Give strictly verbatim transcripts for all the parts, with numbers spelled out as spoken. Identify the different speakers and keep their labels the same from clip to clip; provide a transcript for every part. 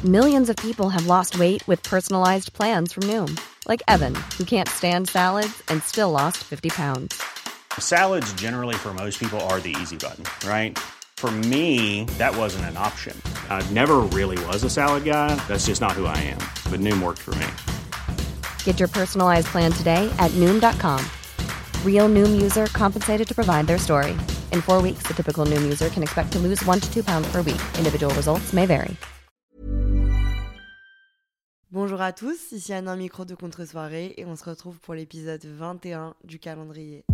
Speaker 1: Millions of people have lost weight with personalized plans from Noom. Like Evan, who can't stand salads and still lost fifty pounds.
Speaker 2: Salads generally for most people are the easy button, right? For me, that wasn't an option. I never really was a salad guy. That's just not who I am. But Noom worked for me.
Speaker 1: Get your personalized plan today at Noom dot com. Real Noom user compensated to provide their story. In four weeks, the typical Noom user can expect to lose one to two pounds per week. Individual results may vary.
Speaker 3: Bonjour à tous, ici Anne, un micro de contre-soirée et on se retrouve pour l'épisode vingt et un du calendrier.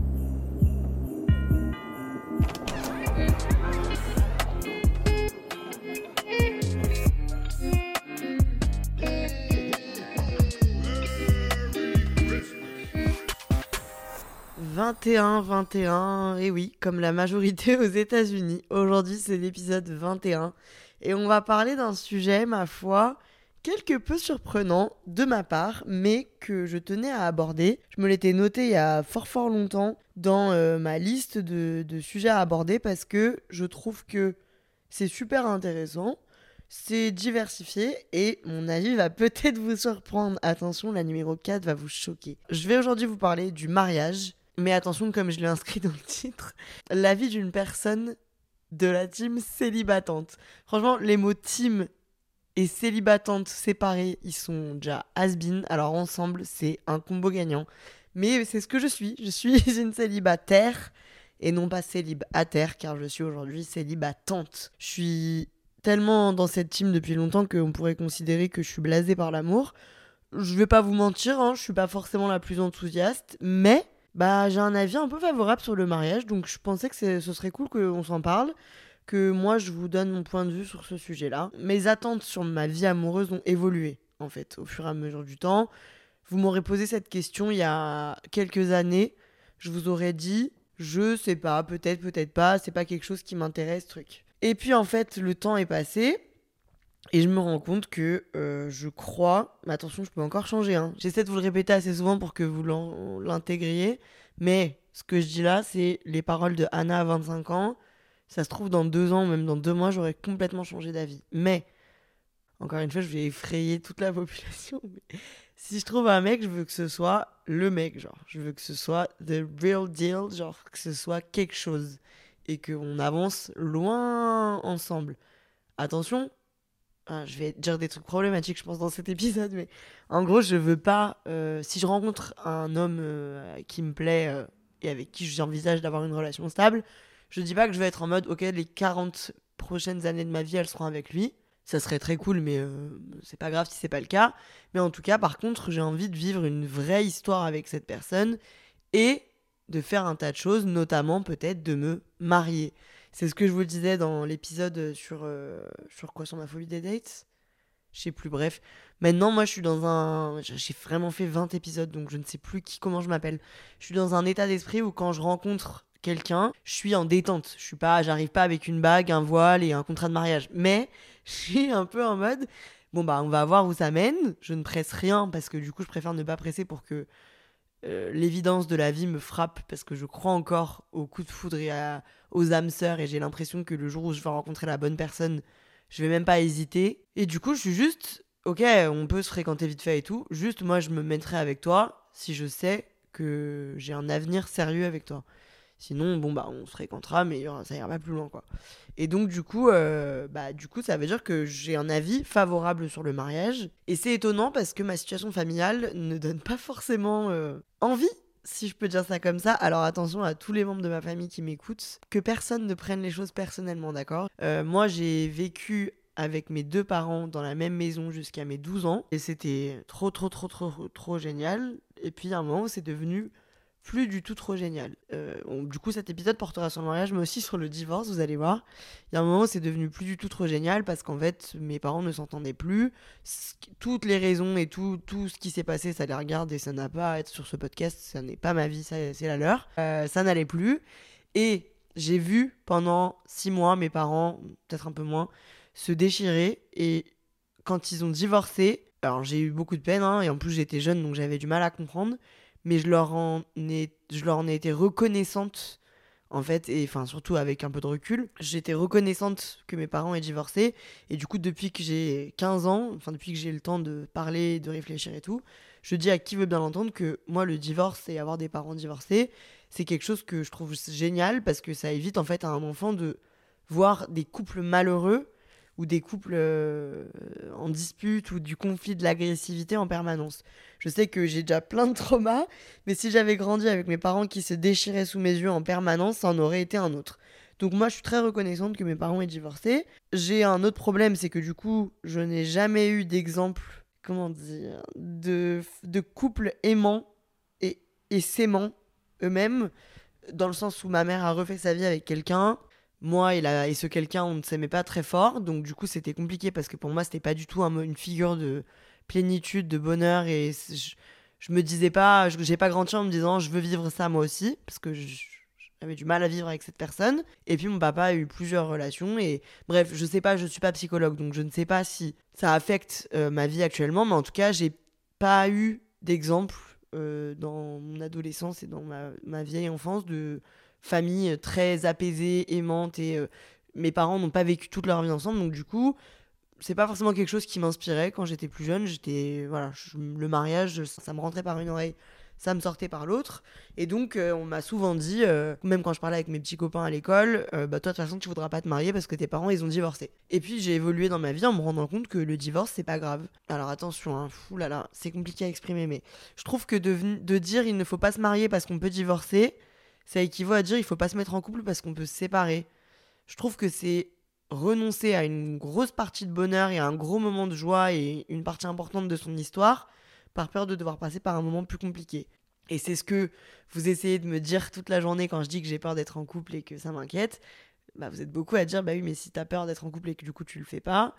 Speaker 3: vingt et un, vingt et un, et oui, comme la majorité aux États-Unis. Aujourd'hui, c'est l'épisode vingt et un et on va parler d'un sujet, ma foi, quelque peu surprenant de ma part, mais que je tenais à aborder. Je me l'étais noté il y a fort fort longtemps dans euh, ma liste de, de sujets à aborder parce que je trouve que c'est super intéressant, c'est diversifié et mon avis va peut-être vous surprendre. Attention, la numéro quatre va vous choquer. Je vais aujourd'hui vous parler du mariage. Mais attention, comme je l'ai inscrit dans le titre, la vie d'une personne de la team célibatante. Franchement, les mots team et célibatante séparés, ils sont déjà has-been. Alors ensemble, c'est un combo gagnant. Mais c'est ce que je suis. Je suis une célibataire et non pas célibataire, car je suis aujourd'hui célibatante. Je suis tellement dans cette team depuis longtemps qu'on pourrait considérer que je suis blasée par l'amour. Je vais pas vous mentir, hein, je suis pas forcément la plus enthousiaste, mais... Bah, j'ai un avis un peu favorable sur le mariage, donc je pensais que c'est, ce serait cool qu'on s'en parle, que moi je vous donne mon point de vue sur ce sujet-là. Mes attentes sur ma vie amoureuse ont évolué, en fait, au fur et à mesure du temps. Vous m'aurez posé cette question il y a quelques années, je vous aurais dit, je sais pas, peut-être, peut-être pas, c'est pas quelque chose qui m'intéresse, truc. Et puis en fait, le temps est passé, et je me rends compte que euh, je crois... Mais attention, je peux encore changer. Hein. J'essaie de vous le répéter assez souvent pour que vous l'en... l'intégriez. Mais ce que je dis là, c'est les paroles de Anna à vingt-cinq ans. Ça se trouve, dans deux ans, même dans deux mois, j'aurais complètement changé d'avis. Mais, encore une fois, je vais effrayer toute la population. Mais si je trouve un mec, je veux que ce soit le mec, genre. Je veux que ce soit the real deal, genre que ce soit quelque chose. Et qu'on avance loin ensemble. Attention, ah, je vais dire des trucs problématiques, je pense, dans cet épisode, mais en gros, je veux pas... Euh, si je rencontre un homme euh, qui me plaît euh, et avec qui j'envisage d'avoir une relation stable, je dis pas que je vais être en mode, ok, les quarante prochaines années de ma vie, elles seront avec lui. Ça serait très cool, mais euh, c'est pas grave si c'est pas le cas. Mais en tout cas, par contre, j'ai envie de vivre une vraie histoire avec cette personne et de faire un tas de choses, notamment peut-être de me marier. C'est ce que je vous disais dans l'épisode sur... Euh, sur quoi? Sur ma phobie des dates? Je sais plus, bref. Maintenant, moi, je suis dans un... J'ai vraiment fait vingt épisodes, donc je ne sais plus qui, comment je m'appelle. Je suis dans un état d'esprit où quand je rencontre quelqu'un, je suis en détente. Je suis pas... J'arrive pas avec une bague, un voile et un contrat de mariage. Mais je suis un peu en mode... Bon, bah, on va voir où ça mène. Je ne presse rien parce que du coup, je préfère ne pas presser pour que... Euh, l'évidence de la vie me frappe parce que je crois encore aux coups de foudre et à, aux âmes sœurs et j'ai l'impression que le jour où je vais rencontrer la bonne personne, je vais même pas hésiter. Et du coup, je suis juste, ok, on peut se fréquenter vite fait et tout, juste moi je me mettrai avec toi si je sais que j'ai un avenir sérieux avec toi. Sinon, bon bah on se fréquentera mais ça ira pas plus loin quoi. Et donc du coup, euh, bah du coup ça veut dire que j'ai un avis favorable sur le mariage. Et c'est étonnant parce que ma situation familiale ne donne pas forcément euh, envie, si je peux dire ça comme ça. Alors attention à tous les membres de ma famille qui m'écoutent, que personne ne prenne les choses personnellement, d'accord ? euh, Moi j'ai vécu avec mes deux parents dans la même maison jusqu'à mes douze ans. Et c'était trop trop trop trop trop, trop génial. Et puis à un moment c'est devenu... plus du tout trop génial. Euh, on, du coup, cet épisode portera sur le mariage, mais aussi sur le divorce, vous allez voir. Il y a un moment où c'est devenu plus du tout trop génial parce qu'en fait, mes parents ne s'entendaient plus. C- toutes les raisons et tout, tout ce qui s'est passé, ça les regarde et ça n'a pas à être sur ce podcast. Ça n'est pas ma vie, ça, c'est la leur. Euh, ça n'allait plus. Et j'ai vu pendant six mois mes parents, peut-être un peu moins, se déchirer. Et quand ils ont divorcé, alors j'ai eu beaucoup de peine, hein, et en plus j'étais jeune, donc j'avais du mal à comprendre. Mais je leur, en ai, je leur en ai été reconnaissante en fait, et enfin surtout avec un peu de recul. J'étais reconnaissante que mes parents aient divorcé, et du coup depuis que j'ai quinze ans, enfin depuis que j'ai le temps de parler, de réfléchir et tout, je dis à qui veut bien l'entendre que moi le divorce et avoir des parents divorcés, c'est quelque chose que je trouve génial parce que ça évite en fait à un enfant de voir des couples malheureux ou des couples euh, en dispute ou du conflit, de l'agressivité en permanence. Je sais que j'ai déjà plein de traumas, mais si j'avais grandi avec mes parents qui se déchiraient sous mes yeux en permanence, ça en aurait été un autre. Donc moi, je suis très reconnaissante que mes parents aient divorcé. J'ai un autre problème, c'est que du coup, je n'ai jamais eu d'exemple, comment dire, de, de couple aimant et, et s'aimant eux-mêmes, dans le sens où ma mère a refait sa vie avec quelqu'un. Moi et, la, et ce quelqu'un, on ne s'aimait pas très fort, donc du coup c'était compliqué parce que pour moi c'était pas du tout un, une figure de plénitude, de bonheur, et je, je me disais pas, je, j'ai pas grandi en me disant je veux vivre ça moi aussi, parce que je, j'avais du mal à vivre avec cette personne. Et puis mon papa a eu plusieurs relations, et bref, je sais pas, je suis pas psychologue, donc je ne sais pas si ça affecte euh, ma vie actuellement, mais en tout cas j'ai pas eu d'exemple euh, dans mon adolescence et dans ma, ma vieille enfance de famille très apaisée, aimante, et euh, mes parents n'ont pas vécu toute leur vie ensemble, donc du coup c'est pas forcément quelque chose qui m'inspirait quand j'étais plus jeune. J'étais voilà, je, le mariage, ça me rentrait par une oreille, ça me sortait par l'autre, et donc euh, on m'a souvent dit, euh, même quand je parlais avec mes petits copains à l'école, euh, bah toi de toute façon tu voudras pas te marier parce que tes parents ils ont divorcé. Et puis j'ai évolué dans ma vie en me rendant compte que le divorce c'est pas grave. Alors attention, hein, fou là là, c'est compliqué à exprimer, mais je trouve que de, de dire il ne faut pas se marier parce qu'on peut divorcer, ça équivaut à dire il faut pas se mettre en couple parce qu'on peut se séparer. Je trouve que c'est renoncer à une grosse partie de bonheur et à un gros moment de joie et une partie importante de son histoire par peur de devoir passer par un moment plus compliqué. Et c'est ce que vous essayez de me dire toute la journée quand je dis que j'ai peur d'être en couple et que ça m'inquiète. Bah, vous êtes beaucoup à dire bah oui, mais si t'as peur d'être en couple et que du coup tu le fais pas,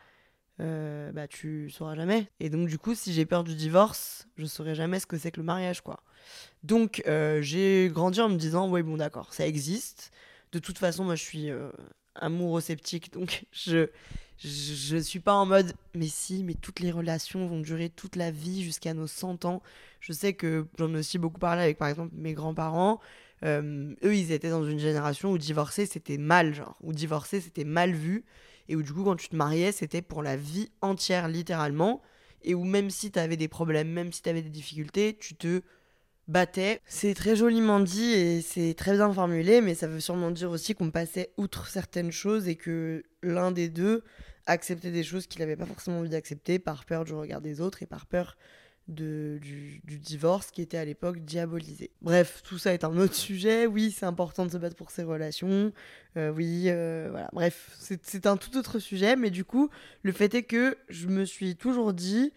Speaker 3: euh, bah tu sauras jamais. Et donc du coup, si j'ai peur du divorce, je saurai jamais ce que c'est que le mariage, quoi. Donc euh, j'ai grandi en me disant ouais bon d'accord, ça existe. De toute façon, moi je suis euh, amouro-sceptique, donc je, je je suis pas en mode mais si, mais toutes les relations vont durer toute la vie jusqu'à nos cent ans. Je sais que j'en ai aussi beaucoup parlé avec par exemple mes grands-parents. Euh, eux ils étaient dans une génération où divorcer c'était mal, genre où divorcer c'était mal vu, et où du coup quand tu te mariais c'était pour la vie entière littéralement, et où même si t'avais des problèmes, même si t'avais des difficultés, tu te battait. C'est très joliment dit et c'est très bien formulé, mais ça veut sûrement dire aussi qu'on passait outre certaines choses et que l'un des deux acceptait des choses qu'il n'avait pas forcément envie d'accepter par peur du regard des autres et par peur de, du, du divorce qui était à l'époque diabolisé. Bref, tout ça est un autre sujet. Oui, c'est important de se battre pour ses relations. Euh, oui, euh, voilà. Bref, c'est, c'est un tout autre sujet, mais du coup, le fait est que je me suis toujours dit,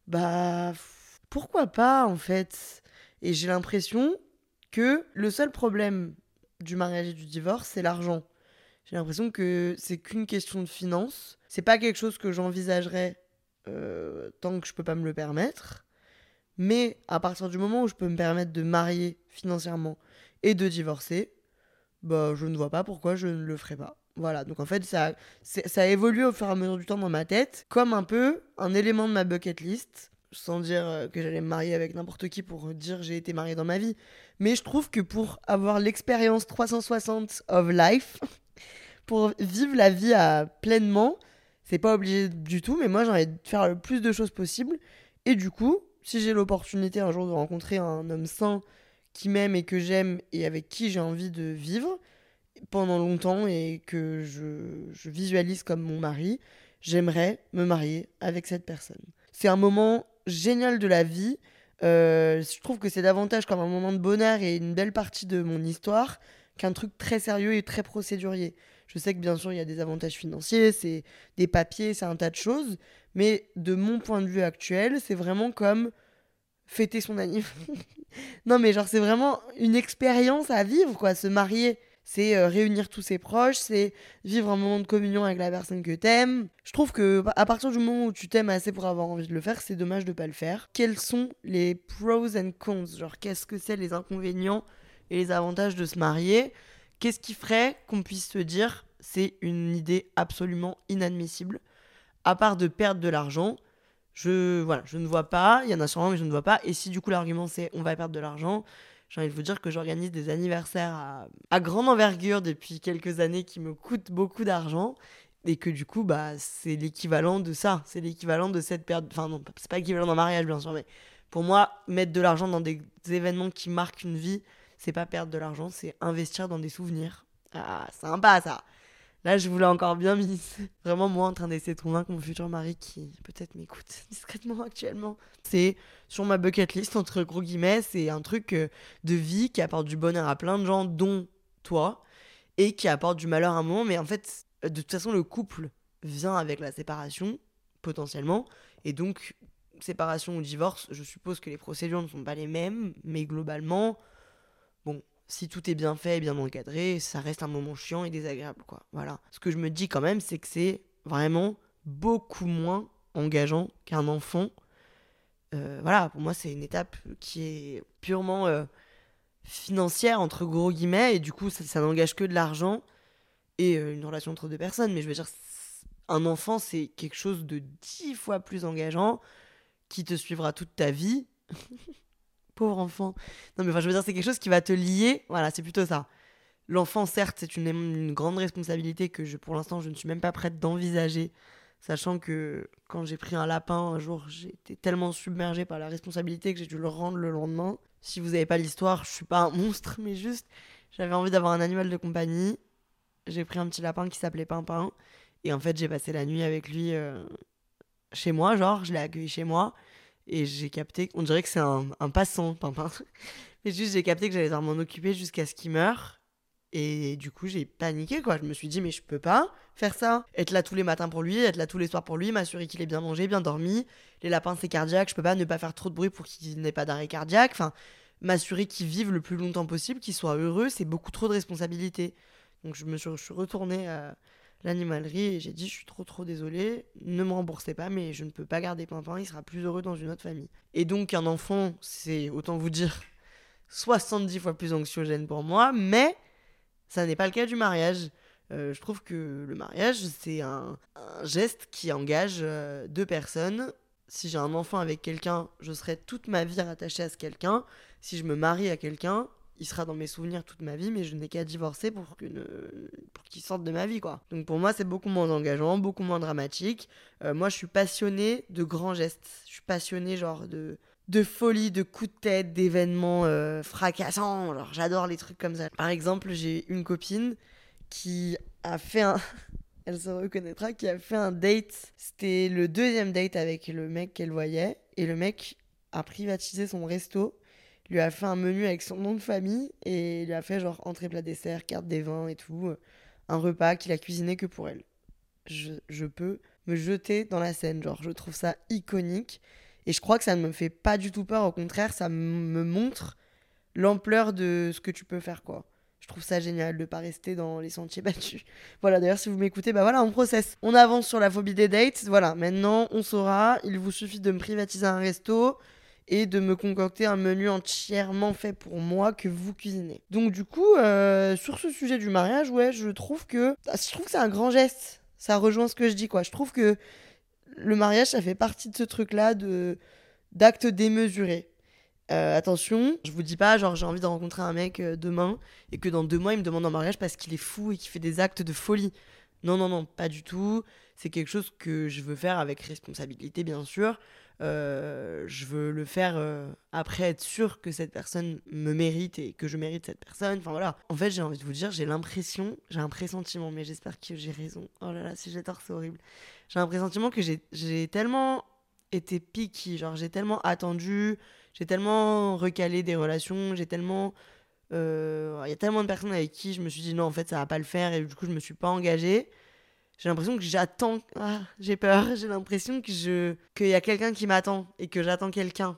Speaker 3: bah, pourquoi pas en fait ? Et j'ai l'impression que le seul problème du mariage et du divorce, c'est l'argent. J'ai l'impression que c'est qu'une question de finances. C'est pas quelque chose que j'envisagerais euh, tant que je peux pas me le permettre. Mais à partir du moment où je peux me permettre de marier financièrement et de divorcer, bah, je ne vois pas pourquoi je ne le ferais pas. Voilà, donc en fait, ça, ça a évolué au fur et à mesure du temps dans ma tête, comme un peu un élément de ma bucket list, sans dire que j'allais me marier avec n'importe qui pour dire que j'ai été mariée dans ma vie. Mais je trouve que pour avoir l'expérience trois cent soixante of life, pour vivre la vie à pleinement, c'est pas obligé du tout, mais moi j'ai envie de faire le plus de choses possible. Et du coup, si j'ai l'opportunité un jour de rencontrer un homme sain qui m'aime et que j'aime et avec qui j'ai envie de vivre pendant longtemps et que je, je visualise comme mon mari, j'aimerais me marier avec cette personne. C'est un moment génial de la vie. Euh, je trouve que c'est davantage comme un moment de bonheur et une belle partie de mon histoire qu'un truc très sérieux et très procédurier. Je sais que bien sûr il y a des avantages financiers, c'est des papiers, c'est un tas de choses, mais de mon point de vue actuel, c'est vraiment comme fêter son anniversaire. Non mais genre c'est vraiment une expérience à vivre, quoi. Se marier, c'est euh, réunir tous ses proches, c'est vivre un moment de communion avec la personne que t'aimes. Je trouve que à partir du moment où tu t'aimes assez pour avoir envie de le faire, c'est dommage de pas le faire. Quels sont les pros and cons ? Genre qu'est-ce que c'est les inconvénients et les avantages de se marier ? Qu'est-ce qui ferait qu'on puisse se dire c'est une idée absolument inadmissible ? À part de perdre de l'argent, je, voilà, je ne vois pas. Il y en a sûrement, mais je ne vois pas. Et si du coup l'argument c'est on va perdre de l'argent, J'ai envie de vous dire que j'organise des anniversaires à, à grande envergure depuis quelques années qui me coûtent beaucoup d'argent. Et que du coup, bah, c'est l'équivalent de ça. C'est l'équivalent de cette période. Enfin, non, c'est pas l'équivalent d'un mariage, bien sûr, mais pour moi, mettre de l'argent dans des événements qui marquent une vie, c'est pas perdre de l'argent, c'est investir dans des souvenirs. Ah, sympa ça. Là, je vous l'ai encore bien mis. Vraiment, moi, en train d'essayer de convaincre mon futur mari qui peut-être m'écoute discrètement actuellement. C'est sur ma bucket list, entre gros guillemets, c'est un truc euh, de vie qui apporte du bonheur à plein de gens, dont toi, et qui apporte du malheur à un moment. Mais en fait, de toute façon, le couple vient avec la séparation, potentiellement. Et donc, séparation ou divorce, je suppose que les procédures ne sont pas les mêmes, mais globalement, bon, si tout est bien fait et bien encadré, ça reste un moment chiant et désagréable, quoi. Voilà. Ce que je me dis quand même, c'est que c'est vraiment beaucoup moins engageant qu'un enfant. Euh, voilà, pour moi, c'est une étape qui est purement euh, financière, entre gros guillemets, et du coup, ça, ça n'engage que de l'argent et euh, une relation entre deux personnes. Mais je veux dire, un enfant, c'est quelque chose de dix fois plus engageant qui te suivra toute ta vie. Pauvre enfant. Non, mais enfin, je veux dire, c'est quelque chose qui va te lier. Voilà, c'est plutôt ça. L'enfant, certes, c'est une, une grande responsabilité que je, pour l'instant, je ne suis même pas prête d'envisager. Sachant que quand j'ai pris un lapin un jour, j'ai été tellement submergée par la responsabilité que j'ai dû le rendre le lendemain. Si vous n'avez pas l'histoire, je suis pas un monstre, mais juste, j'avais envie d'avoir un animal de compagnie. J'ai pris un petit lapin qui s'appelait Pimpin. Et en fait, j'ai passé la nuit avec lui euh, chez moi, genre, je l'ai accueilli chez moi. Et j'ai capté, on dirait que c'est un, un passant, Pimpin. Mais juste, j'ai capté que j'allais devoir m'en occuper jusqu'à ce qu'il meure. Et du coup, j'ai paniqué, quoi. Je me suis dit, mais je peux pas faire ça. Être là tous les matins pour lui, être là tous les soirs pour lui, m'assurer qu'il ait bien mangé, bien dormi. Les lapins, c'est cardiaque. Je peux pas ne pas faire trop de bruit pour qu'il n'ait pas d'arrêt cardiaque. Enfin, m'assurer qu'il vive le plus longtemps possible, qu'il soit heureux, c'est beaucoup trop de responsabilités. Donc, je me suis, je suis retournée à l'animalerie et j'ai dit, je suis trop, trop désolée. Ne me remboursez pas, mais je ne peux pas garder Pimpin. Il sera plus heureux dans une autre famille. Et donc, un enfant, c'est, autant vous dire, soixante-dix fois plus anxiogène pour moi, mais ça n'est pas le cas du mariage. Euh, je trouve que le mariage, c'est un, un geste qui engage euh, deux personnes. Si j'ai un enfant avec quelqu'un, je serai toute ma vie rattachée à ce quelqu'un. Si je me marie à quelqu'un, il sera dans mes souvenirs toute ma vie, mais je n'ai qu'à divorcer pour, que ne... pour qu'il sorte de ma vie, quoi. Donc pour moi, c'est beaucoup moins engageant, beaucoup moins dramatique. Euh, moi, je suis passionnée de grands gestes. Je suis passionnée, genre, de... de folie, de coups de tête, d'événements euh, fracassants. Genre, j'adore les trucs comme ça. Par exemple, j'ai une copine qui a fait un... Elle se reconnaîtra, qui a fait un date. C'était le deuxième date avec le mec qu'elle voyait. Et le mec a privatisé son resto. Lui a fait un menu avec son nom de famille. Et il lui a fait genre entrée, plat, dessert, carte des vins et tout. Un repas qu'il a cuisiné que pour elle. Je, je peux me jeter dans la scène. Genre, je trouve ça iconique. Et je crois que ça ne me fait pas du tout peur. Au contraire, ça me montre l'ampleur de ce que tu peux faire, quoi. Je trouve ça génial de pas rester dans les sentiers battus. Voilà, d'ailleurs, si vous m'écoutez, bah voilà, on processe. On avance sur la phobie des dates. Voilà, maintenant, on saura. Il vous suffit de me privatiser un resto et de me concocter un menu entièrement fait pour moi que vous cuisinez. Donc, du coup, euh, sur ce sujet du mariage, ouais, je trouve que... Je trouve que c'est un grand geste. Ça rejoint ce que je dis, quoi. Je trouve que le mariage, ça fait partie de ce truc-là de... d'actes démesurés. Euh, attention, je vous dis pas genre j'ai envie de rencontrer un mec euh, demain et que dans deux mois il me demande en mariage parce qu'il est fou et qu'il fait des actes de folie. Non, non, non, pas du tout. C'est quelque chose que je veux faire avec responsabilité, bien sûr. Euh, je veux le faire euh, après être sûr que cette personne me mérite et que je mérite cette personne. Enfin voilà. En fait, j'ai envie de vous dire, j'ai l'impression, j'ai un pressentiment, mais j'espère que j'ai raison. Oh là là, si j'ai tort, c'est horrible. J'ai un pressentiment que j'ai, j'ai tellement été picky, genre j'ai tellement attendu. J'ai tellement recalé des relations, j'ai tellement... Il euh, y a tellement de personnes avec qui je me suis dit non, en fait, ça va pas le faire et du coup, je me suis pas engagée. J'ai l'impression que j'attends... Ah, j'ai peur. J'ai l'impression que je... qu'il y a quelqu'un qui m'attend et que j'attends quelqu'un.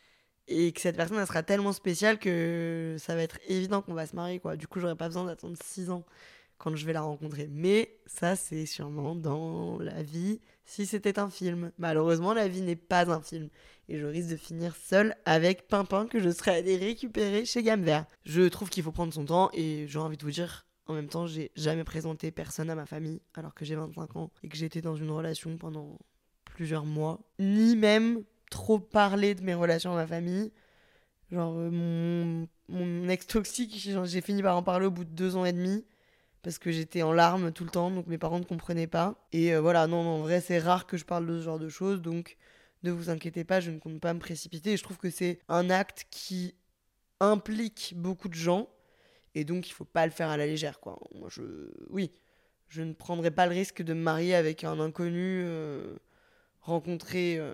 Speaker 3: Et que cette personne, elle sera tellement spéciale que ça va être évident qu'on va se marier, quoi. Du coup, j'aurais pas besoin d'attendre six ans quand je vais la rencontrer. Mais ça, c'est sûrement dans la vie si c'était un film. Malheureusement, la vie n'est pas un film. Et je risque de finir seule avec Pimpin que je serais allée récupérer chez Gamme Vert. Je trouve qu'il faut prendre son temps et j'ai envie de vous dire, en même temps, j'ai jamais présenté personne à ma famille alors que j'ai vingt-cinq ans et que j'étais dans une relation pendant plusieurs mois. Ni même trop parler de mes relations à ma famille. Genre, euh, mon, mon ex toxique, genre, j'ai fini par en parler au bout de deux ans et demi. Parce que j'étais en larmes tout le temps, donc mes parents ne comprenaient pas. Et euh, voilà, non, non, en vrai, c'est rare que je parle de ce genre de choses, donc ne vous inquiétez pas, je ne compte pas me précipiter. Et je trouve que c'est un acte qui implique beaucoup de gens, et donc il faut pas le faire à la légère, quoi. Moi, je... Oui, je ne prendrai pas le risque de me marier avec un inconnu euh, rencontré euh,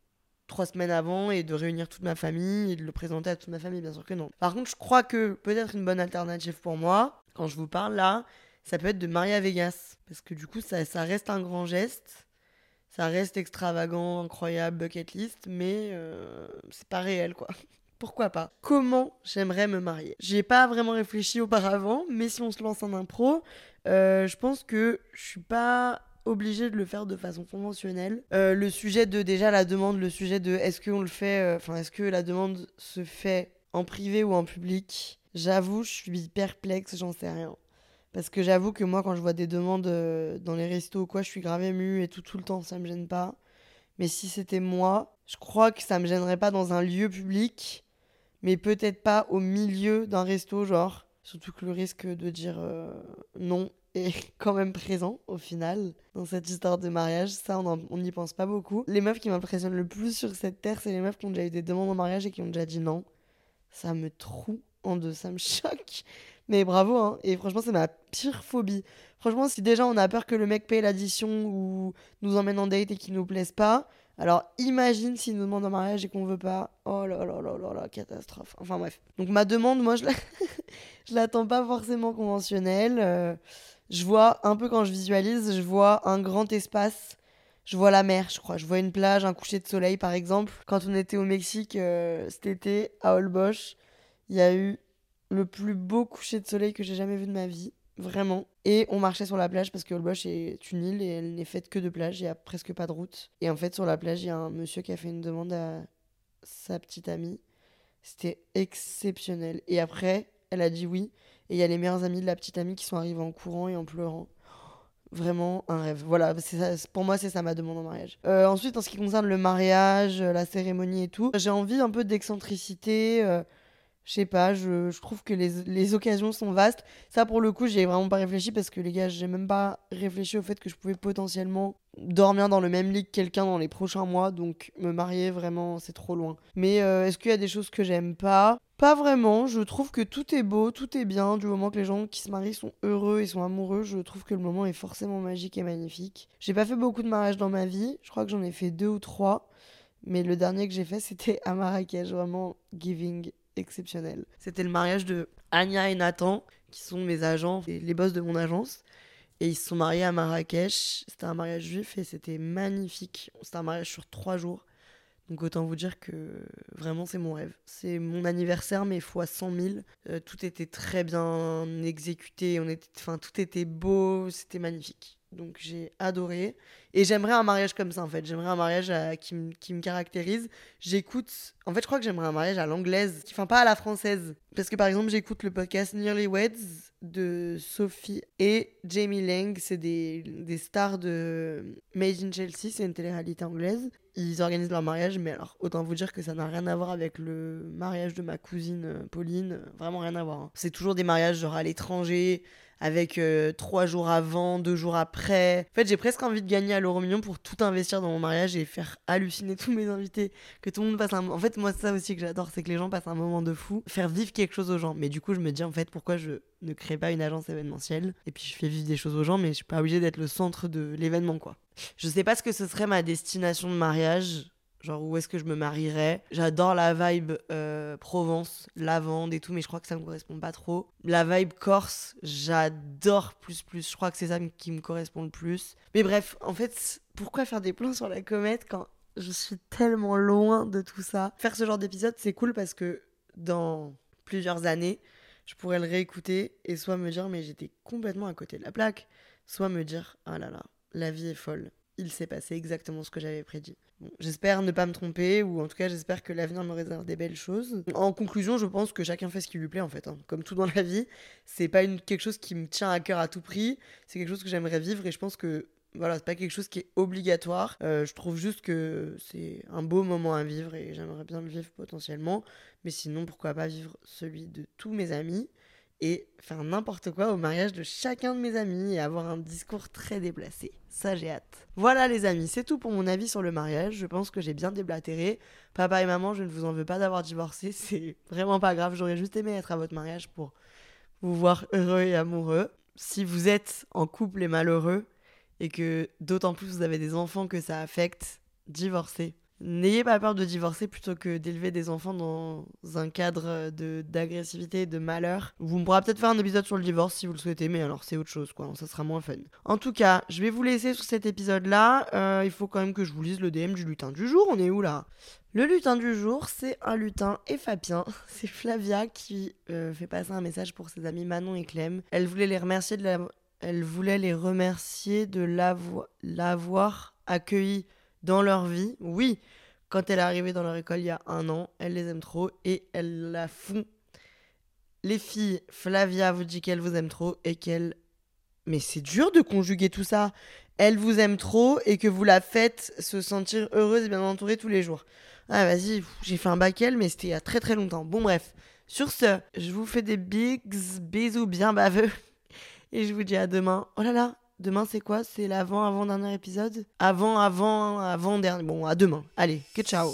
Speaker 3: trois semaines avant et de réunir toute ma famille et de le présenter à toute ma famille, bien sûr que non. Par contre, je crois que peut-être une bonne alternative pour moi, quand je vous parle là, ça peut être de me marier à Vegas. Parce que du coup, ça, ça reste un grand geste. Ça reste extravagant, incroyable, bucket list, mais euh, c'est pas réel, quoi. Pourquoi pas? Comment j'aimerais me marier? J'y ai pas vraiment réfléchi auparavant, mais si on se lance en impro, euh, je pense que je suis pas obligée de le faire de façon conventionnelle. Euh, le sujet de déjà la demande, le sujet de est-ce qu'on le fait, enfin euh, est-ce que la demande se fait en privé ou en public? J'avoue, je suis perplexe, j'en sais rien. Parce que j'avoue que moi, quand je vois des demandes euh, dans les restos ou quoi, je suis grave émue et tout, tout le temps, ça me gêne pas. Mais si c'était moi, je crois que ça me gênerait pas dans un lieu public, mais peut-être pas au milieu d'un resto, genre. Surtout que le risque de dire euh, non est quand même présent, au final, dans cette histoire de mariage. Ça, on n'y pense pas beaucoup. Les meufs qui m'impressionnent le plus sur cette terre, c'est les meufs qui ont déjà eu des demandes en mariage et qui ont déjà dit non. Ça me troue en deux, ça me choque. Mais bravo, hein. Et franchement, c'est ma pire phobie. Franchement, si déjà on a peur que le mec paye l'addition ou nous emmène en date et qu'il nous plaise pas, alors imagine s'il nous demande en mariage et qu'on veut pas. Oh là là là là là, catastrophe. Enfin bref. Donc ma demande, moi, je, la... je l'attends pas forcément conventionnelle. Euh, je vois, un peu quand je visualise, je vois un grand espace. Je vois la mer, je crois. Je vois une plage, un coucher de soleil, par exemple. Quand on était au Mexique euh, cet été, à Holbox, il y a eu le plus beau coucher de soleil que j'ai jamais vu de ma vie, vraiment. Et on marchait sur la plage parce que Holbox est une île et elle n'est faite que de plages, il n'y a presque pas de route. Et en fait, sur la plage, il y a un monsieur qui a fait une demande à sa petite amie. C'était exceptionnel. Et après, elle a dit oui. Et il y a les meilleurs amis de la petite amie qui sont arrivés en courant et en pleurant. Vraiment un rêve. Voilà, c'est ça, pour moi, c'est ça ma demande en mariage. Euh, ensuite, en ce qui concerne le mariage, la cérémonie et tout, j'ai envie un peu d'excentricité. Euh, Je sais pas, je, je trouve que les, les occasions sont vastes. Ça, pour le coup, j'y ai vraiment pas réfléchi parce que, les gars, j'ai même pas réfléchi au fait que je pouvais potentiellement dormir dans le même lit que quelqu'un dans les prochains mois. Donc, me marier, vraiment, c'est trop loin. Mais euh, est-ce qu'il y a des choses que j'aime pas? Pas vraiment. Je trouve que tout est beau, tout est bien. Du moment que les gens qui se marient sont heureux et sont amoureux, je trouve que le moment est forcément magique et magnifique. J'ai pas fait beaucoup de mariages dans ma vie. Je crois que j'en ai fait deux ou trois. Mais le dernier que j'ai fait, c'était à Marrakech. Vraiment giving. Exceptionnel. C'était le mariage de Anya et Nathan, qui sont mes agents, et les boss de mon agence. Et ils se sont mariés à Marrakech. C'était un mariage juif et c'était magnifique. C'était un mariage sur trois jours. Donc autant vous dire que vraiment c'est mon rêve. C'est mon anniversaire mais fois cent mille. Euh, tout était très bien exécuté. On était... enfin, tout était beau. C'était magnifique. Donc j'ai adoré. Et j'aimerais un mariage comme ça en fait. J'aimerais un mariage à... qui, m... qui me caractérise. J'écoute... En fait je crois que j'aimerais un mariage à l'anglaise. Enfin pas à la française. Parce que par exemple j'écoute le podcast Nearly Weds de Sophie et Jamie Lang. C'est des, des stars de Made in Chelsea. C'est une télé-réalité anglaise. Ils organisent leur mariage, mais alors autant vous dire que ça n'a rien à voir avec le mariage de ma cousine euh, Pauline, vraiment rien à voir. Hein. C'est toujours des mariages genre à l'étranger, avec euh, trois jours avant, deux jours après. En fait, j'ai presque envie de gagner à l'euro million pour tout investir dans mon mariage et faire halluciner tous mes invités, que tout le monde passe un... En fait, moi, c'est ça aussi que j'adore, c'est que les gens passent un moment de fou, faire vivre quelque chose aux gens. Mais du coup, je me dis en fait, pourquoi je ne crée pas une agence événementielle et puis je fais vivre des choses aux gens, mais je suis pas obligée d'être le centre de l'événement, quoi. Je sais pas ce que ce serait ma destination de mariage, genre où est-ce que je me marierais. J'adore la vibe euh, Provence, lavande et tout, mais je crois que ça me correspond pas trop. La vibe Corse, j'adore plus plus, je crois que c'est ça qui me correspond le plus. Mais bref, en fait, pourquoi faire des plans sur la comète quand je suis tellement loin de tout ça? Faire ce genre d'épisode, c'est cool parce que dans plusieurs années, je pourrais le réécouter et soit me dire mais j'étais complètement à côté de la plaque, soit me dire ah là là, la vie est folle. Il s'est passé exactement ce que j'avais prédit. Bon, j'espère ne pas me tromper, ou en tout cas j'espère que l'avenir me réserve des belles choses. En conclusion, je pense que chacun fait ce qui lui plaît en fait. Hein. Comme tout dans la vie, c'est pas une, quelque chose qui me tient à cœur à tout prix, c'est quelque chose que j'aimerais vivre et je pense que Voilà, c'est pas quelque chose qui est obligatoire. Euh, je trouve juste que c'est un beau moment à vivre et j'aimerais bien le vivre potentiellement. Mais sinon, pourquoi pas vivre celui de tous mes amis et faire n'importe quoi au mariage de chacun de mes amis et avoir un discours très déplacé. Ça, j'ai hâte. Voilà les amis, c'est tout pour mon avis sur le mariage. Je pense que j'ai bien déblatéré. Papa et maman, je ne vous en veux pas d'avoir divorcé. C'est vraiment pas grave. J'aurais juste aimé être à votre mariage pour vous voir heureux et amoureux. Si vous êtes en couple et malheureux et que d'autant plus vous avez des enfants que ça affecte, divorcez. N'ayez pas peur de divorcer plutôt que d'élever des enfants dans un cadre de, d'agressivité et de malheur. Vous pourrez peut-être faire un épisode sur le divorce si vous le souhaitez, mais alors c'est autre chose, quoi. Ça sera moins fun. En tout cas, je vais vous laisser sur cet épisode-là. Euh, il faut quand même que je vous lise le D M du lutin du jour. On est où, là ? Le lutin du jour, c'est un lutin effapien. C'est Flavia qui euh, fait passer un message pour ses amis Manon et Clem. Elle voulait les remercier de, la... Elle voulait les remercier de l'avo... l'avoir accueilli dans leur vie. Oui, quand elle est arrivée dans leur école il y a un an, elle les aime trop et elle la font. Les filles, Flavia vous dit qu'elle vous aime trop et qu'elle... Mais c'est dur de conjuguer tout ça. Elle vous aime trop et que vous la faites se sentir heureuse et bien entourée tous les jours. Ah vas-y, j'ai fait un bac L, mais c'était il y a très très longtemps. Bon bref, sur ce, je vous fais des bigs bisous bien baveux et je vous dis à demain. Oh là là, demain c'est quoi ? C'est l'avant-avant-dernier épisode ? Avant, avant, avant-dernier. Bon, à demain. Allez, que ciao.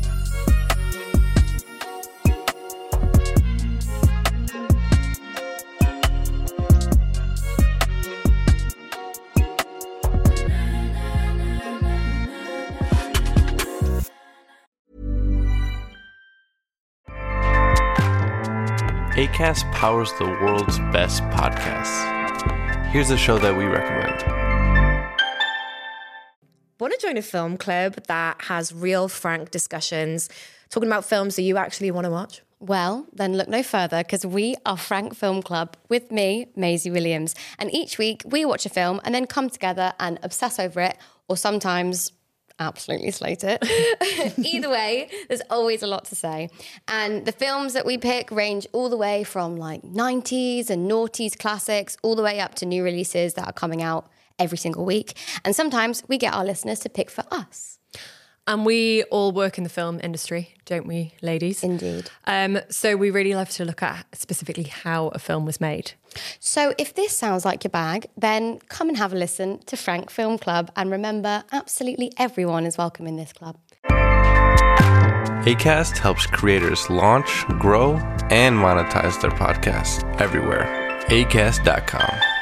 Speaker 4: Acast powers the world's best podcasts. Here's a show that we recommend.
Speaker 5: Want to join a film club that has real, frank discussions, talking about films that you actually want to watch?
Speaker 6: Well, then look no further, because we are Frank Film Club with me, Maisie Williams. And each week we watch a film and then come together and obsess over it, or sometimes absolutely slate it. Either way, there's always a lot to say. And the films that we pick range all the way from like nineties and noughties classics, all the way up to new releases that are coming out every single week. And sometimes we get our listeners to pick for us.
Speaker 5: And we all work in the film industry, don't we, ladies?
Speaker 6: Indeed.
Speaker 5: Um, so we really love to look at specifically how a film was made.
Speaker 6: So if this sounds like your bag, then come and have a listen to Frank Film Club. And remember, absolutely everyone is welcome in this club.
Speaker 4: Acast helps creators launch, grow, and monetize their podcasts everywhere. acast dot com.